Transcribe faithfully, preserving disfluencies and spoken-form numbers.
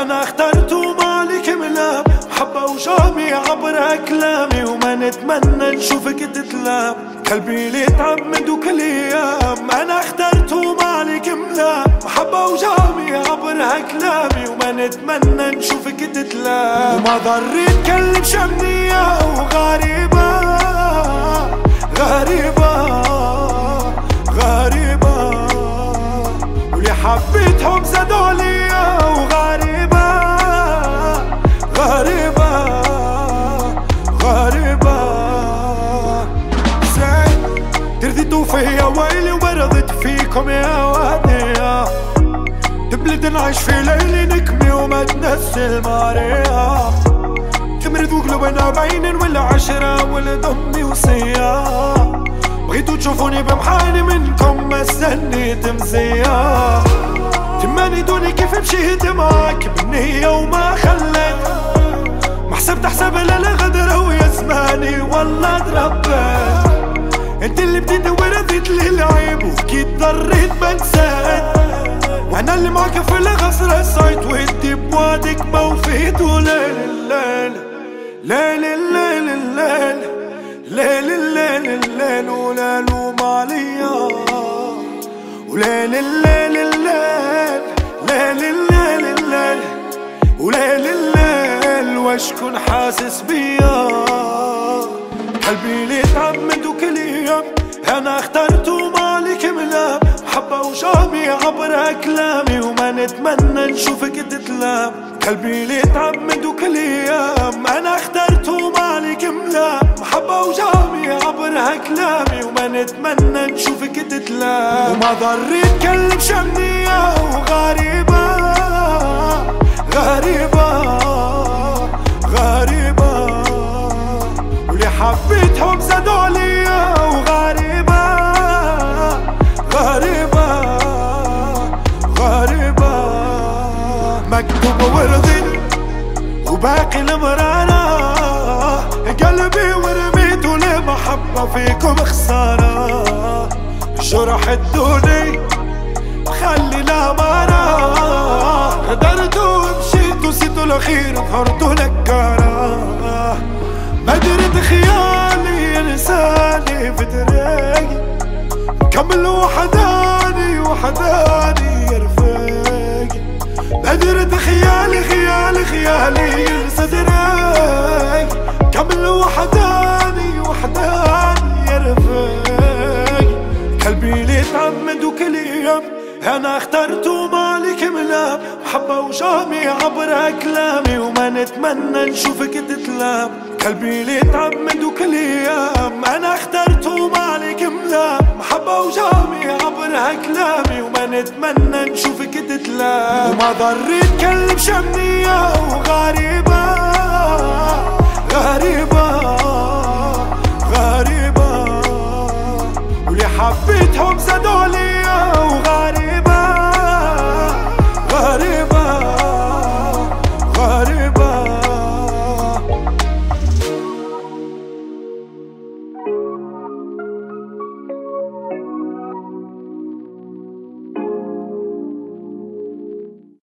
انا اخترت ومالك ملام، محبة وجامي عبر كلامي، وما نتمنى نشوفك تتلام. قلبي اللي تعمد وكل ايام، انا اخترت ومالك ملام، محبة وجامي عبر كلامي، وما نتمنى نشوفك تتلام. وما ضريت كلم شمنية وغريبة غريبة غريبة، واللي حبيتهم زادوا ليا وغريبة غريبة غريبة. زين ترضيتوا فيا ويلي ومرضت فيكم يا وادية، تبلد نعيش في ليلي نكمي وما تنسي الماريا، تمرضوا قلوبنا بين والعشرة والدمي وصيا. بغيتوا تشوفوني بمحاني منكم ما استنيت مزيا، تمانيتوني كيف مشيت معاك بنية وما خليت، ما حسبت حساب لا الغدرة ويا زماني والله تربيت. انت اللي بديت ورثيت لي العيب وكي ضريت بنسيت، وانا اللي معاك في الغصر الصيت وانتي بوادك ما وفيت. وليل الليل ليل الليل الليل ليل الليل الليل وليل وماليا، وليل الليل الليل ليل الليل الليل وليل الليل، واشكون حاسس بيا. قلبي اللي تعمد وكل يوم، انا اخترت ومالك ملام، محبة وجامي عبر كلامي، وما نتمنى نشوفك تتلام. قلبي اللي تعمد وكل يوم، انا اخترت ومالك ملام، محبة وجامي عبر كلامي، وما نتمنى نشوفك تتلام. وما ضريت كلم شمنية وغريبة غريبة غريبة، واللي حبيتهم زادوا ليا وغريبة غريبة غريبة. مكتوب ورضيت وباقي المرارة، قلبي ورميته لمحبة فيكم خسارة. جرح الدوني خلي الأمارة، غدرتوا ومشيتوا سيتوا الأخير ظهرتوا نكارة. ما درت خيالي ينساني في طريقي، كمل وحداني وحداني يا رفيقي. ما درت خيالي خيالي خيالي ينسى طريقي، كمل وحداني وحداني يا رفيقي. قلبي اللي تعمد وكل يوم، انا اخترت ومالك ملام، محبة وجامي عبر كلامي، وما نتمنى نشوفك تتلام. قلبي اللي تعمد وكل يوم، انا اخترت ومالك ملام، محبة وجامي عبر كلامي، وما نتمنى نشوفك تتلام. وما ضريت كلم شمنية وغريبة غريبة غريبة، واللي حبيتهم زادوا ليا وغريبة